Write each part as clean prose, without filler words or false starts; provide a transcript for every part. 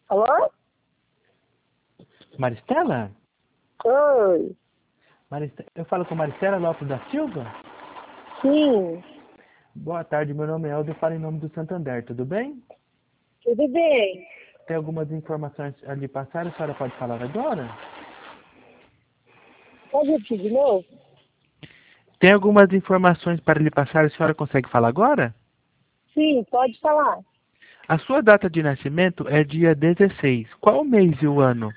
Alô? Maristela? Oi. Eu falo com Maristela Lopes da Silva? Sim, Boa tarde, meu nome é Eldo, eu falo em nome do Santander, tudo bem? tudo bem. Tem algumas informações a lhe passar, a senhora pode falar agora? Pode repetir de novo? Tem algumas informações para lhe passar, a senhora consegue falar agora? Sim, pode falar. A sua data de nascimento é dia 16. Qual o mês e o ano?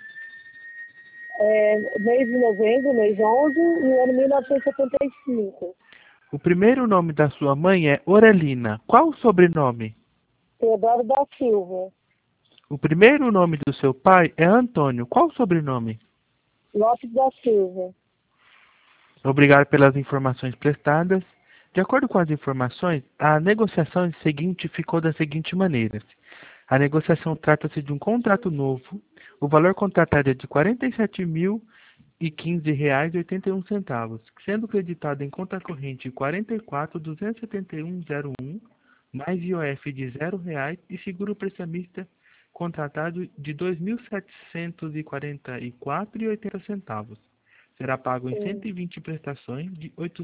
Mês de novembro, mês 11 e o ano 1975. O primeiro nome da sua mãe é Orelina. Qual o sobrenome? Teodoro da Silva. O primeiro nome do seu pai é Antônio. Qual o sobrenome? Lopes da Silva. Obrigado pelas informações prestadas. De acordo com as informações, a negociação seguinte ficou da seguinte maneira. A negociação trata-se de um contrato novo. O valor contratado é de R$ 47.015,81, sendo creditado em conta corrente 44.271,01, mais IOF de R$ 0 e seguro prestamista contratado de R$ 2.744,80. Será pago em Sim, 120 prestações de R$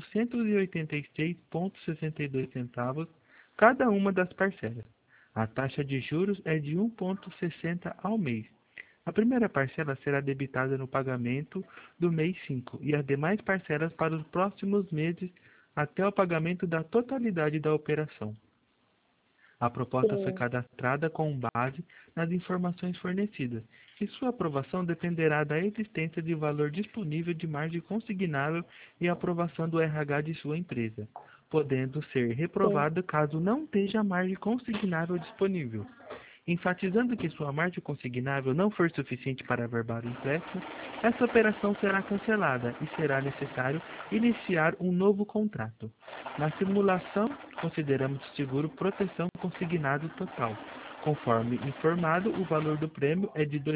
886,62 cada uma das parcelas. A taxa de juros é de 1,60 ao mês. A primeira parcela será debitada no pagamento do mês 5 e as demais parcelas para os próximos meses até o pagamento da totalidade da operação. A proposta foi sim, cadastrada com base nas informações fornecidas, e sua aprovação dependerá da existência de valor disponível de margem consignável e aprovação do RH de sua empresa, podendo ser sim, reprovada caso não esteja margem consignável disponível. Enfatizando que sua margem consignável não for suficiente para averbar o empréstimo, essa operação será cancelada e será necessário iniciar um novo contrato. Na simulação, consideramos o seguro proteção consignado total. Conforme informado, o valor do prêmio é de R$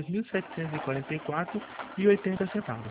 2.744,80.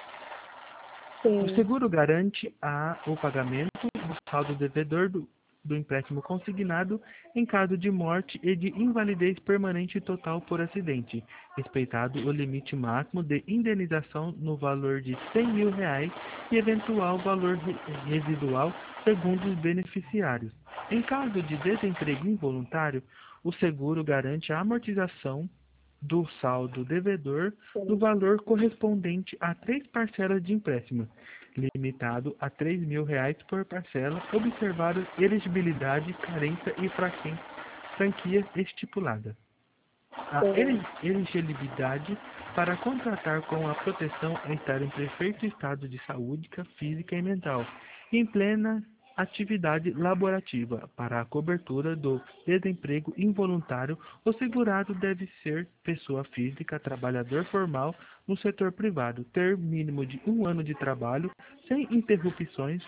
O sim, seguro garante o pagamento do saldo devedor do empréstimo consignado em caso de morte e de invalidez permanente total por acidente, respeitado o limite máximo de indenização no valor de R$ 100.000 e eventual valor residual segundo os beneficiários. Em caso de desemprego involuntário, o seguro garante a amortização do saldo devedor do sim, valor correspondente a 3 parcelas de empréstimo, limitado a R$ 3.000 por parcela, observado elegibilidade, carência e franquia estipulada. A sim, elegibilidade para contratar com a proteção é estar em perfeito estado de saúde física e mental, e em plena atividade laborativa. Para a cobertura do desemprego involuntário, o segurado deve ser pessoa física, trabalhador formal no setor privado, ter mínimo de 1 ano de trabalho, sem interrupções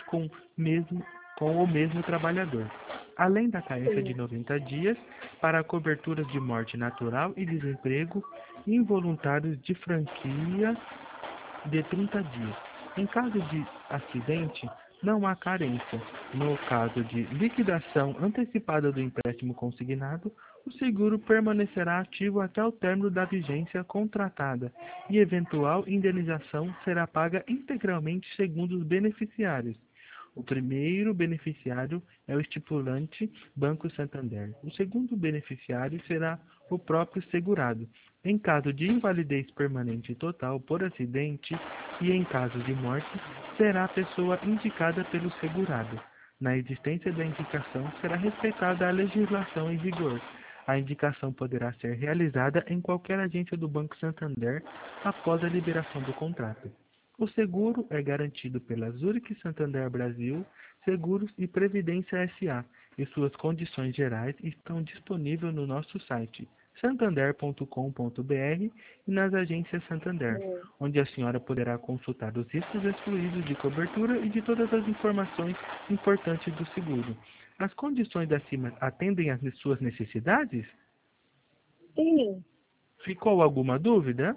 com o mesmo trabalhador, além da carência de sim, 90 dias para coberturas de morte natural e desemprego involuntários de franquia de 30 dias. Em caso de acidente, não há carência. No caso de liquidação antecipada do empréstimo consignado, o seguro permanecerá ativo até o término da vigência contratada e eventual indenização será paga integralmente segundo os beneficiários. O primeiro beneficiário é o estipulante Banco Santander. O segundo beneficiário será o próprio segurado. Em caso de invalidez permanente total por acidente e em caso de morte, será a pessoa indicada pelo segurado. Na existência da indicação, será respeitada a legislação em vigor. A indicação poderá ser realizada em qualquer agência do Banco Santander após a liberação do contrato. O seguro é garantido pela Zurich Santander Brasil Seguros e Previdência S.A. e suas condições gerais estão disponíveis no nosso site santander.com.br e nas agências Santander, sim. onde a senhora poderá consultar os riscos excluídos de cobertura e de todas as informações importantes do seguro. As condições acima atendem às suas necessidades? Sim, Ficou alguma dúvida?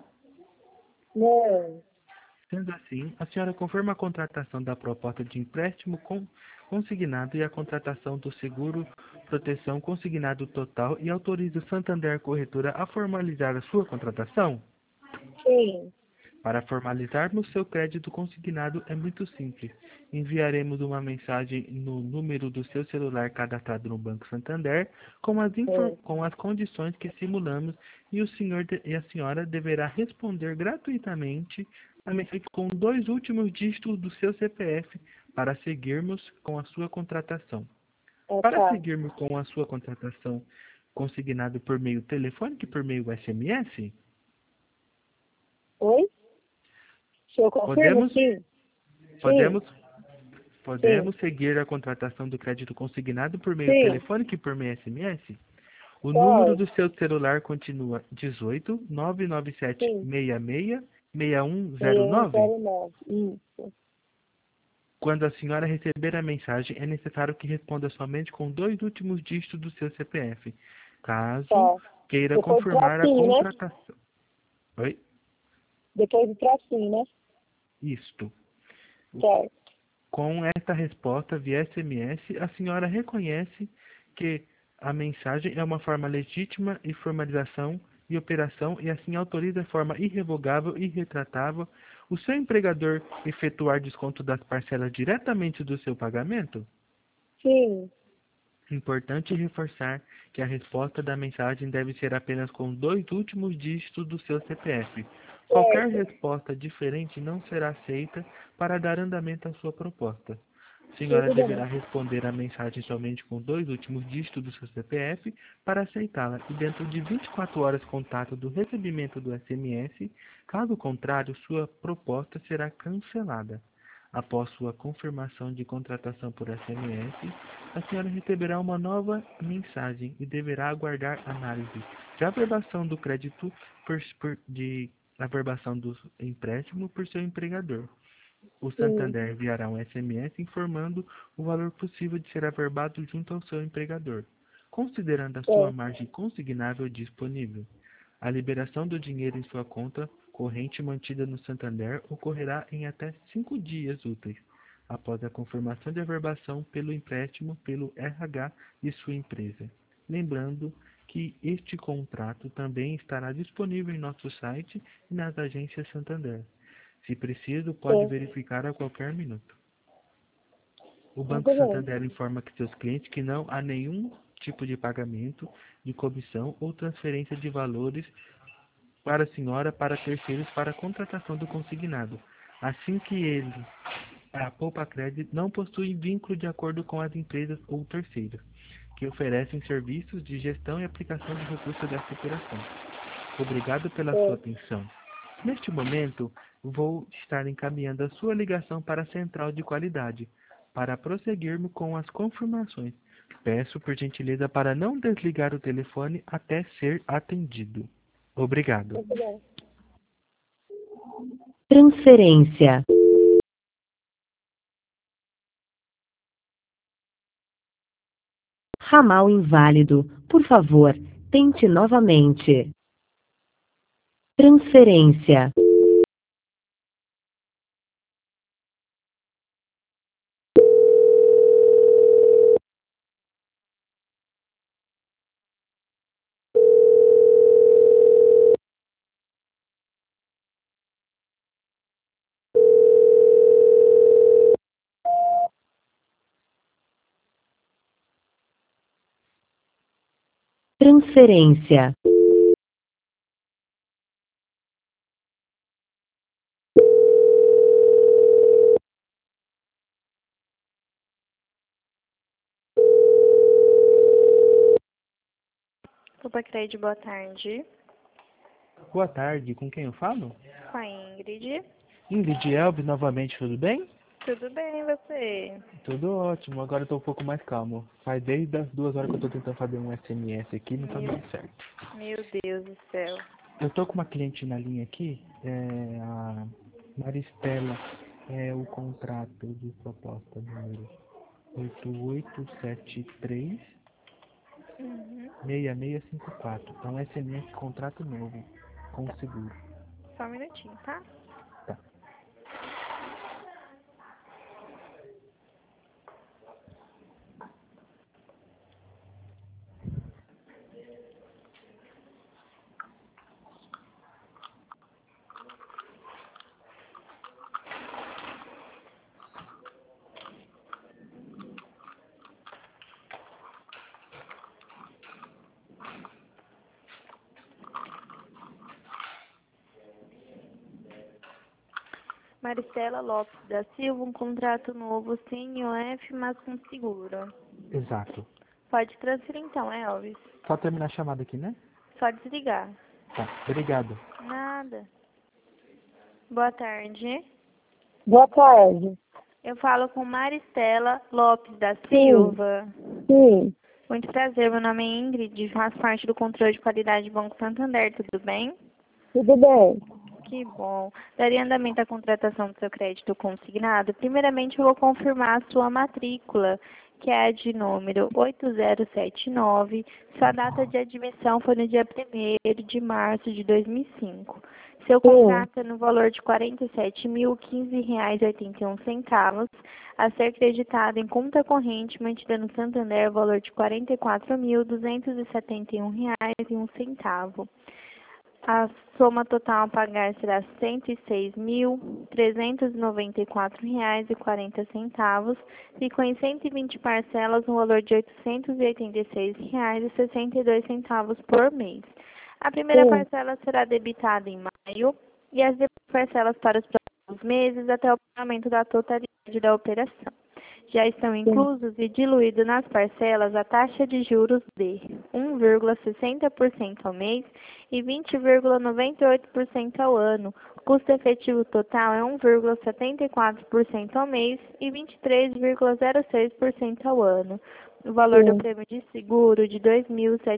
não. Sendo assim, a senhora confirma a contratação da proposta de empréstimo consignado e a contratação do seguro proteção consignado total e autoriza o Santander Corretora a formalizar a sua contratação? Sim. Para formalizarmos seu crédito consignado é muito simples. Enviaremos uma mensagem no número do seu celular cadastrado no Banco Santander com as condições que simulamos e o senhor e a senhora deverá responder gratuitamente a mensagem com 2 últimos dígitos do seu CPF para seguirmos com a sua contratação. Para Tá. seguirmos com a sua contratação consignado por meio telefônico e por meio SMS, Oi? O senhor confirma? podemos Sim. Podemos, Sim. podemos seguir a contratação do crédito consignado por meio Sim. telefônico e por meio SMS? O número Pode. do seu celular continua 18 997 Sim. 66 6109. 6109. Isso. Quando a senhora receber a mensagem, é necessário que responda somente com 2 últimos dígitos do seu CPF, caso Tá. queira Depois do confirmar a tracinho, né? contratação. Oi? Depois do tracinho, né? Isto. Certo. Com esta resposta via SMS, a senhora reconhece que a mensagem é uma forma legítima de formalização e operação e assim autoriza de forma irrevogável e irretratável o seu empregador efetuar desconto das parcelas diretamente do seu pagamento? Sim. Importante reforçar que a resposta da mensagem deve ser apenas com 2 últimos dígitos do seu CPF. Qualquer Certo. resposta diferente não será aceita para dar andamento à sua proposta. A senhora Tudo deverá bem. responder a mensagem somente com 2 últimos dígitos do seu CPF para aceitá-la e dentro de 24 horas contato do recebimento do SMS. Caso contrário, sua proposta será cancelada. Após sua confirmação de contratação por SMS, a senhora receberá uma nova mensagem e deverá aguardar análise de averbação do crédito de averbação do empréstimo por seu empregador. O Sim. Santander enviará um SMS informando o valor possível de ser averbado junto ao seu empregador, considerando a sua Certo. margem consignável disponível. A liberação do dinheiro em sua conta corrente mantida no Santander ocorrerá em até 5 dias úteis, após a confirmação de averbação pelo empréstimo pelo RH de sua empresa. Lembrando que este contrato também estará disponível em nosso site e nas agências Santander. Se preciso, pode Certo. verificar a qualquer minuto. O Banco Tudo bem. Santander informa que seus clientes que não há nenhum tipo de pagamento, de comissão ou transferência de valores para a senhora para terceiros para a contratação do consignado. Assim que ele, a Poupa Crédito, não possui vínculo de acordo com as empresas ou terceiros, que oferecem serviços de gestão e aplicação de recursos dessa operação. Obrigado pela sua Certo. atenção. Neste momento, vou estar encaminhando a sua ligação para a central de qualidade, para prosseguirmos com as confirmações. Peço por gentileza para não desligar o telefone até ser atendido. Obrigado. Tudo bem. Transferência. Ramal inválido. Por favor, tente novamente. Transferência. Transferência. Opa, Crédito, boa tarde. Boa tarde, com quem eu falo? Com a Ingrid. Ingrid Elbe, novamente, tudo bem? Tudo bem, e você? Tudo ótimo, agora eu tô um pouco mais calmo. Faz desde as 2 horas que eu tô tentando fazer um SMS aqui, não tá Meu, dando certo. meu Deus do céu. Eu tô com uma cliente na linha aqui, a Maristela, é o contrato de proposta número 8873 Uhum. 6654. É um SMS contrato novo, com seguro. Só um minutinho, tá? Tá. Maristela Lopes da Silva, um contrato novo sem IOF, mas com seguro. Exato. Pode transferir então, Elvis. Só terminar a chamada aqui, né? Só desligar. Tá, obrigado. Nada. Boa tarde. Boa tarde. Eu falo com Maristela Lopes da Silva. Sim, Muito prazer, meu nome é Ingrid, faço parte do controle de qualidade do Banco Santander, tudo bem? tudo bem. Que bom. Daria andamento à contratação do seu crédito consignado? Primeiramente, eu vou confirmar a sua matrícula, que é a de número 8079. Sua data de admissão foi no dia 1º de março de 2005. Seu contrato é no valor de R$ 47.015,81, a ser creditado em conta corrente mantida no Santander, valor de R$ 44.271,01. A soma total a pagar será R$ 106.394,40. Ficou em 120 parcelas no valor de R$ 886,62 por mês. A primeira parcela será debitada em maio e as demais parcelas para os próximos meses até o pagamento da totalidade da operação. Já estão inclusos e diluídos nas parcelas a taxa de juros de 1,60% ao mês e 20,98% ao ano. O custo efetivo total é 1,74% ao mês e 23,06% ao ano. O valor do prêmio de seguro de R$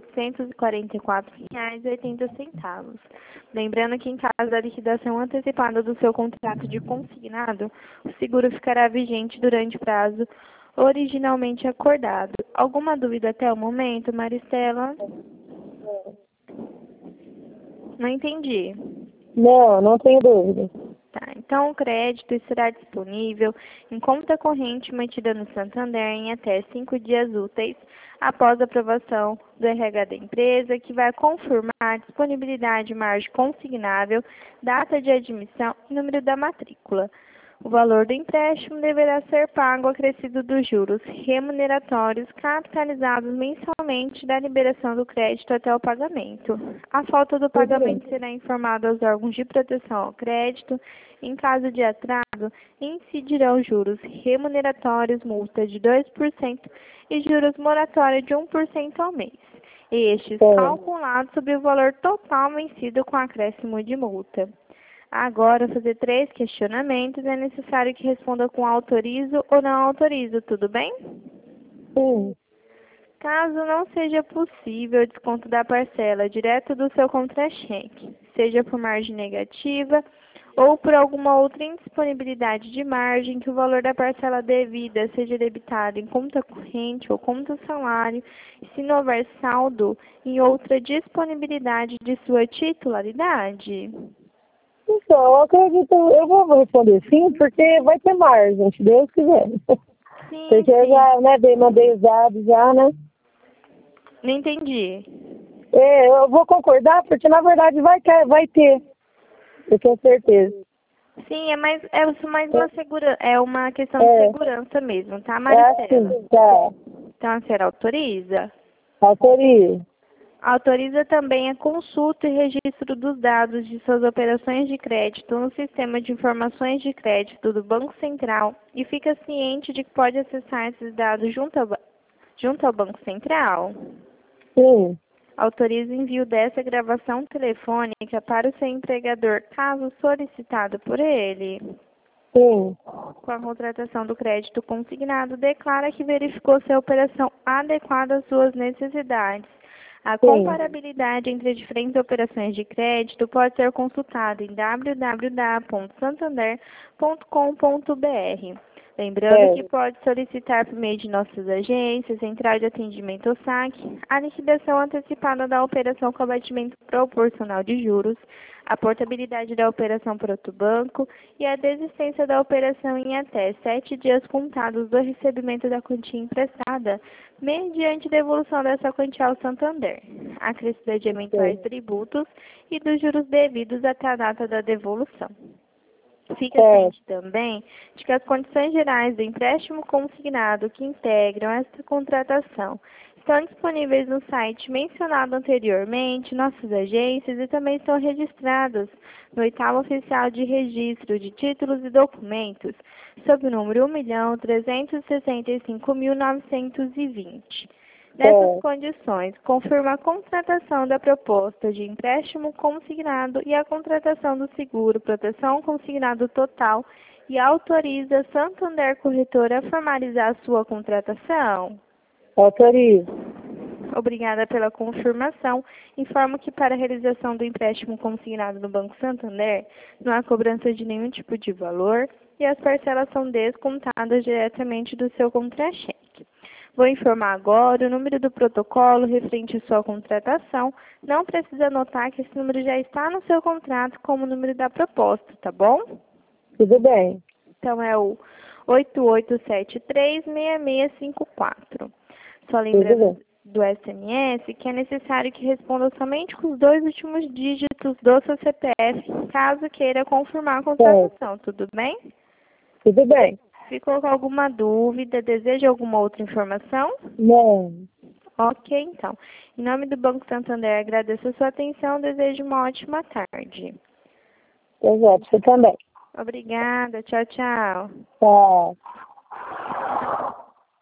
2.744,80. Lembrando que em caso da liquidação antecipada do seu contrato de consignado, o seguro ficará vigente durante o prazo originalmente acordado. Alguma dúvida até o momento, Maristela? Não entendi. Não tenho dúvida. Tá, então o crédito estará disponível em conta corrente mantida no Santander em até 5 dias úteis após a aprovação do RH da empresa, que vai confirmar disponibilidade de margem consignável, data de admissão e número da matrícula. O valor do empréstimo deverá ser pago acrescido dos juros remuneratórios capitalizados mensalmente da liberação do crédito até o pagamento. A falta do pagamento será informada aos órgãos de proteção ao crédito. Em caso de atraso, incidirão juros remuneratórios, multa de 2% e juros moratórios de 1% ao mês. Estes calculados sobre o valor total vencido com acréscimo de multa. Agora, fazer 3 questionamentos. É necessário que responda com autorizo ou não autorizo, tudo bem? Sim. Caso não seja possível o desconto da parcela direto do seu contra-cheque, seja por margem negativa ou por alguma outra indisponibilidade de margem, que o valor da parcela devida seja debitado em conta corrente ou conta salário, e se não houver saldo em outra disponibilidade de sua titularidade. Então, eu acredito, eu vou responder sim, porque vai ter margem, se Deus quiser. Sim, Porque eu já, mandei os dados já, né? Não entendi. Eu vou concordar, porque na verdade vai ter. Eu tenho certeza. Sim, é mais uma questão de segurança mesmo, tá, Maristela? Assim, tá. Então a senhora autoriza? Autorizo. Autoriza também a consulta e registro dos dados de suas operações de crédito no sistema de informações de crédito do Banco Central e fica ciente de que pode acessar esses dados junto ao Banco Central? Sim. Autoriza o envio dessa gravação telefônica para o seu empregador, caso solicitado por ele. Sim. Com a contratação do crédito consignado, declara que verificou se a operação adequada às suas necessidades. A comparabilidade entre diferentes operações de crédito pode ser consultada em www.santander.com.br. Lembrando que pode solicitar por meio de nossas agências, Central de Atendimento ou SAC, a liquidação antecipada da operação com abatimento proporcional de juros, a portabilidade da operação por outro banco e a desistência da operação em até 7 dias contados do recebimento da quantia emprestada, mediante devolução dessa quantia ao Santander, acrescida de eventuais tributos e dos juros devidos até a data da devolução. Fica ciente também de que as condições gerais do empréstimo consignado que integram esta contratação Estão disponíveis no site mencionado anteriormente, nossas agências e também estão registrados no 8º Oficial de Registro de Títulos e Documentos, sob o número 1.365.920. Nessas condições, confirma a contratação da proposta de empréstimo consignado e a contratação do seguro proteção consignado total e autoriza Santander Corretora a formalizar a sua contratação. Autorizo. Obrigada pela confirmação. Informo que para a realização do empréstimo consignado no Banco Santander, não há cobrança de nenhum tipo de valor e as parcelas são descontadas diretamente do seu contra-cheque. Vou informar agora o número do protocolo referente à sua contratação. Não precisa anotar que esse número já está no seu contrato como o número da proposta, tá bom? Tudo bem. Então é o 88736654. Só lembrando do SMS que é necessário que responda somente com os 2 últimos dígitos do seu CPF, caso queira confirmar a contratação, tudo bem? Tudo bem. Ficou com alguma dúvida? Deseja alguma outra informação? Não. Ok, então. Em nome do Banco Santander, agradeço a sua atenção. Desejo uma ótima tarde. Exato, você também. Obrigada. Tchau, tchau. Tchau.